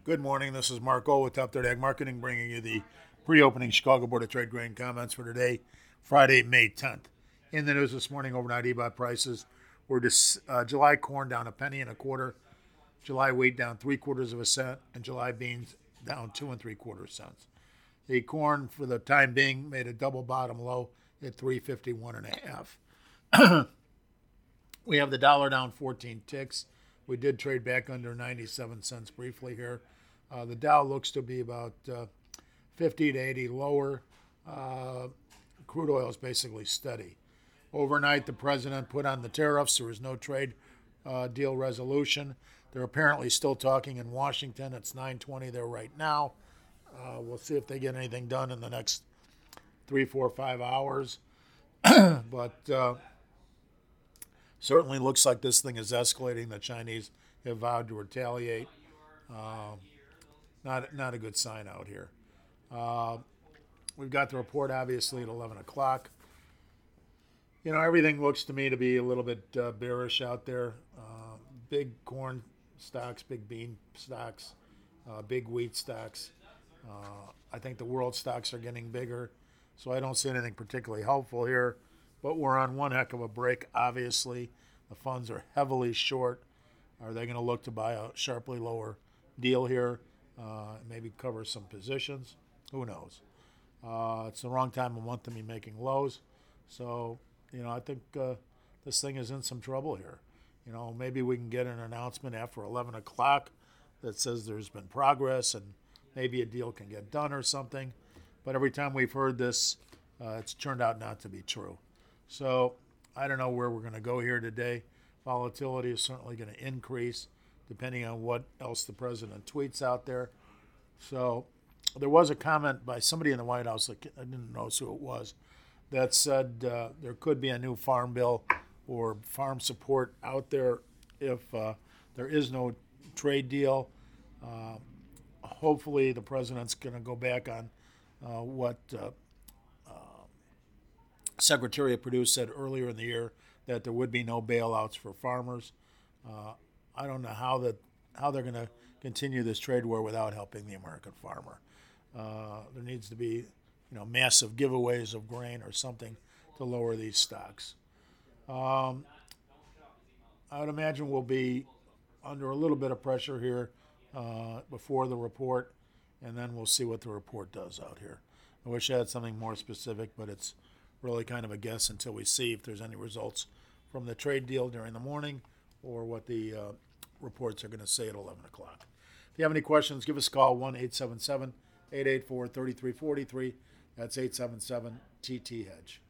Good morning. This is Mark O with Top Third Ag Marketing, bringing you the pre-opening Chicago Board of Trade grain comments for today, Friday, May 10th. In the news this morning, overnight EBOT prices were July corn down a penny and a quarter, July wheat down 3/4 of a cent, and July beans down 2 3/4 cents. The corn, for the time being, made a double bottom low at 351 and a half. We have the dollar down 14 ticks. We did trade back under 97 cents briefly here. The Dow looks to be about 50 to 80 lower. Crude oil is basically steady. Overnight, the president put on the tariffs. There was no trade deal resolution. They're apparently still talking in Washington. It's 9:20 there right now. We'll see if they get anything done in the next 3, 4, 5 hours. But certainly looks like this thing is escalating. The Chinese have vowed to retaliate. Uh, not a good sign out here. Uh, we've got the report obviously at 11 o'clock. Everything looks to me to be a little bit bearish out there. Big corn stocks, big bean stocks, big wheat stocks. I think the world stocks are getting bigger, so I don't see anything particularly helpful here. But we're on one heck of a break, obviously. The funds are heavily short. Are they going to look to buy a sharply lower deal here? Maybe cover some positions? Who knows? It's the wrong time of month to be making lows. So, I think this thing is in some trouble here. Maybe we can get an announcement after 11 o'clock that says there's been progress and maybe a deal can get done or something. But every time we've heard this, it's turned out not to be true. So I don't know where we're going to go here today. Volatility is certainly going to increase depending on what else the president tweets out there. So there was a comment by somebody in the White House, I didn't know who it was, that said there could be a new farm bill or farm support out there if there is no trade deal. Hopefully the president's going to go back on what Secretary of Perdue said earlier in the year, that there would be no bailouts for farmers. I don't know how they're going to continue this trade war without helping the American farmer. There needs to be massive giveaways of grain or something to lower these stocks. I would imagine we'll be under a little bit of pressure here before the report, and then we'll see what the report does out here. I wish I had something more specific, but it's really kind of a guess until we see if there's any results from the trade deal during the morning or what the reports are going to say at 11 o'clock. If you have any questions, give us a call, 1-877-884-3343. That's 877-TT-HEDGE.